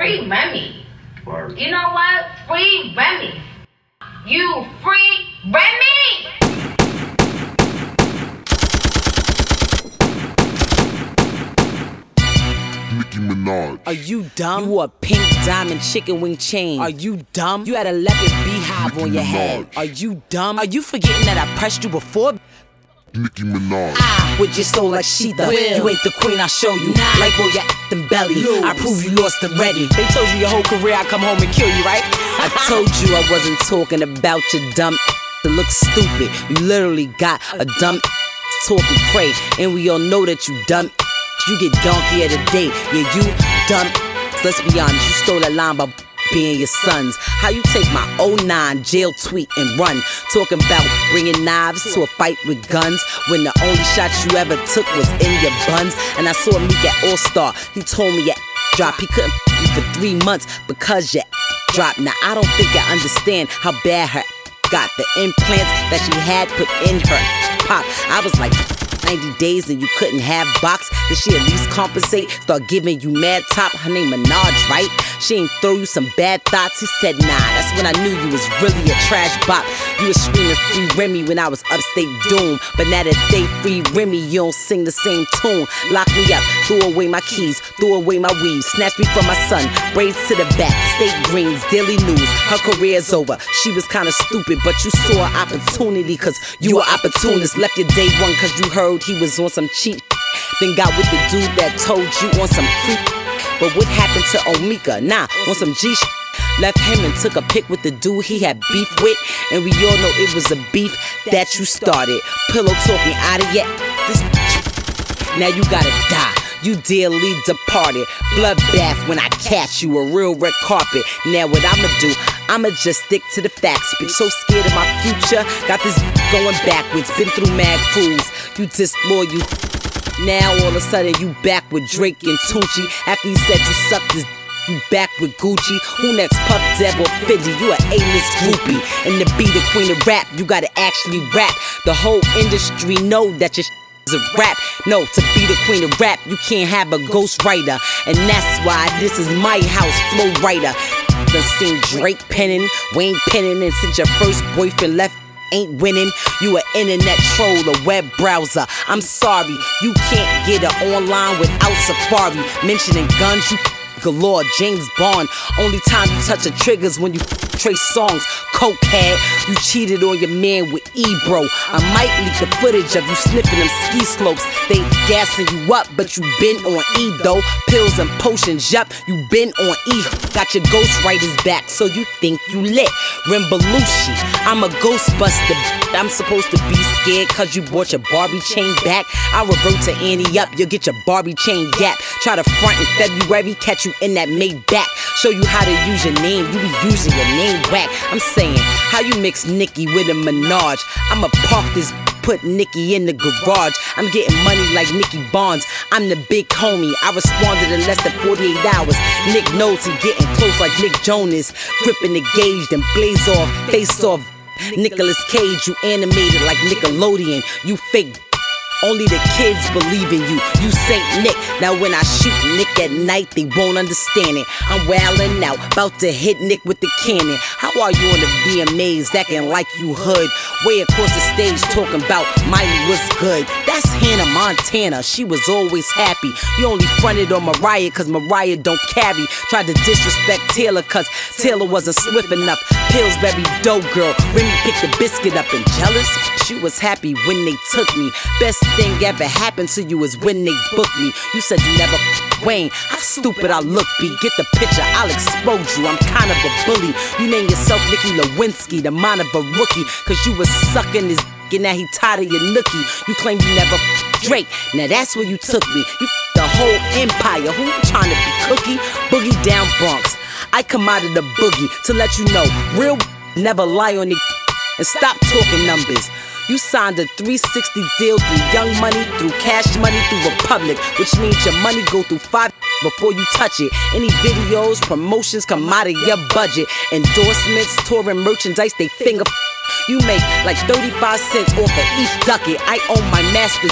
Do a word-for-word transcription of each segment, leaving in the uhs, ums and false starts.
Free Remy. Word. You know what? Free Remy. You free Remy! Nicki Minaj. Are you dumb? You wore a pink diamond chicken wing chain. Are you dumb? You had a leopard beehive on your head. Are you dumb? Are you forgetting that I pressed you before? Nicki Minaj. I with your soul like Sheetha. You ain't the queen, I show you. Nah. Like boy, your acting belly. Lose. I prove you lost already. They told you your whole career I come home and kill you, right? I told you I wasn't talking about your dumb to look stupid. You literally got a dumb talking cray, and we all know that you dumb. You get donkey of the day, yeah, you dumb. Let's be honest, you stole that line by being your sons. How you take my oh nine jail tweet and run, talking about bringing knives to a fight with guns, when the only shot you ever took was in your buns. And I saw Meek at All Star, he told me your drop, he couldn't f you for three months because your dropped. Now I don't think I understand how bad her got. The implants that she had put in her pop, I was like ninety days and you couldn't have box. Did she at least compensate? Start giving you mad top. Her name Minaj, right? She ain't throw you some bad thoughts. He said nah. That's when I knew you was really a trash bop. You was screaming free Remy when I was upstate doom, but now that they free Remy, you don't sing the same tune. Lock me up, threw away my keys, threw away my weave, snatched me from my son, braids to the back, state greens, daily news. Her career's over. She was kinda stupid, but you saw an opportunity, cause you were opportunist. Left your day one cause you heard he was on some cheat, then got with the dude that told you on some creep. But what happened to Omika? Nah, on some G sh- left him and took a pic with the dude he had beef with, and we all know it was a beef that you started. Pillow talking out of your this. Now you gotta die. You dearly departed. Bloodbath when I catch you, a real red carpet. Now what I'ma do? I'ma just stick to the facts. Been so scared of my future, got this going backwards. Been through mad crews, you disloyal. Now all of a sudden you back with Drake and Tunechi. After you said you sucked his, you back with Gucci. Who next? Puff, Deb, or Fiddy? You an A-list groupie. And to be the queen of rap, you gotta actually rap. The whole industry know that your is a rap. No, to be the queen of rap, you can't have a ghostwriter. And that's why this is my house, Flow Writer. Done seen Drake penning, Wayne penning, and since your first boyfriend left, ain't winning. You an internet troll, a web browser. I'm sorry, you can't get it online without Safari. Mentioning guns, you galore. James Bond, only time you touch the triggers when you trace songs. Cokehead, you cheated on your man with Ebro. I might leak the footage of you sniffing them ski slopes. They gassing you up, but you been on E though. Pills and potions, yup, you been on E. Got your ghostwriters back, so you think you lit. Rimbalushi, I'm a ghostbuster. I'm supposed to be scared cause you bought your Barbie chain back. I'll revert to Annie up, you'll get your Barbie chain gap. Try to front in February, catch you in that Maybach. Show you how to use your name, you be using your name whack. I'm saying, how you mix Nicki with a Minaj? I'ma park this, put Nicki in the garage. I'm getting money like Nicki Bonds. I'm the big homie. I responded in less than forty-eight hours. Nick knows he getting close like Nick Jonas. Gripping the gauge, then blaze off, face off. Nicolas Cage, you animated like Nickelodeon. You fake. Only the kids believe in you, you Saint Nick. Now when I shoot Nick at night, they won't understand it. I'm wildin' out, about to hit Nick with the cannon. How are you on the V M As acting like you hood? Way across the stage talking about Miley was good. That's Hannah Montana, she was always happy. You only fronted on Mariah cause Mariah don't carry. Tried to disrespect Taylor cause Taylor wasn't swift enough. Pillsbury dough girl, Remy picked the biscuit up and jealous. She was happy when they took me. Best thing ever happened to you is when they booked me. You said you never f- Wayne. How stupid I look, B. Get the picture, I'll expose you. I'm kind of a bully. You name yourself Nicki Lewinsky, the mind of a rookie. Cause you was sucking his d- and now he tired of your nookie. You claim you never f- Drake. Now that's where you took me. You f- the whole empire. Who you trying to be, Cookie? Boogie down Bronx. I come out of the boogie to let you know real never lie on it. And stop talking numbers. You signed a three sixty deal through Young Money, through Cash Money, through Republic, which means your money go through five before you touch it. Any videos, promotions come out of your budget. Endorsements, touring merchandise, they finger. You make like thirty-five cents off of each ducat. I own my master's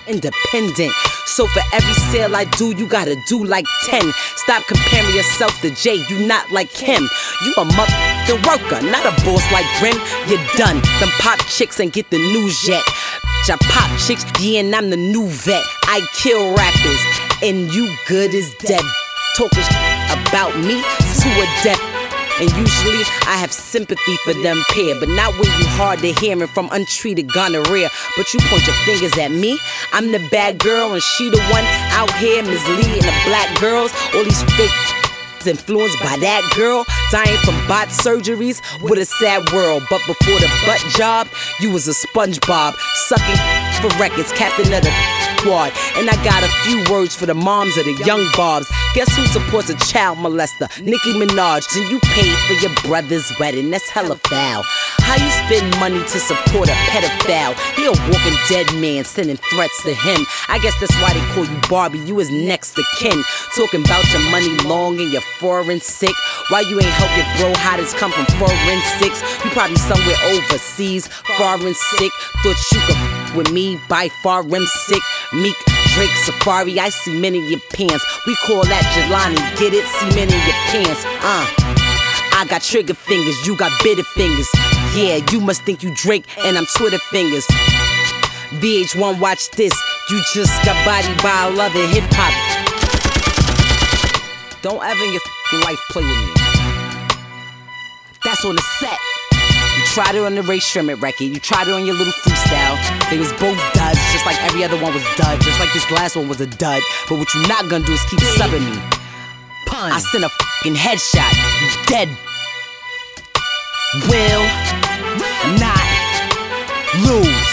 independent. So for every sale I do, you gotta do like ten. Stop comparing yourself to Jay, you not like him. You a motherfucking worker, not a boss like Rim. You're done, them pop chicks ain't get the news yet. I pop chicks, yeah, and I'm the new vet. I kill rappers, and you good as dead. Talking about me to a death. And usually I have sympathy for them pair, but not when you hard to hearing from untreated gonorrhea. But you point your fingers at me, I'm the bad girl, and she the one out here misleading the black girls. All these fake influenced by that girl, dying from bot surgeries. What a sad world. But before the butt job, you was a SpongeBob, sucking for records, captain of the squad. And I got a few words for the moms of the young bobs. Guess who supports a child molester? Nicki Minaj. And you paid for your brother's wedding, that's hella foul. How you spend money to support a pedophile? He a walking dead man sending threats to him. I guess that's why they call you Barbie, you is next to kin. Talking about your money long and your foreign sick. Why you ain't help your bro hottest come from foreign six? You probably somewhere overseas, foreign sick. Thought you could f with me, by far rim sick. Meek, Drake, Safari, I see men in your pants. We call that Jelani, get it? See men in your pants, uh I got trigger fingers, you got bitter fingers. Yeah, you must think you Drake and I'm Twitter fingers. V H one, watch this. You just got bodied by a loving hip-hop. Don't ever in your life play with me. That's on the set. You tried it on the Ray Shremmerd record. You tried it on your little freestyle. They was both duds, just like every other one was dud. Just like this last one was a dud. But what you not gonna do is keep subbing me. Pun. I sent a fucking headshot. You dead. Will not lose.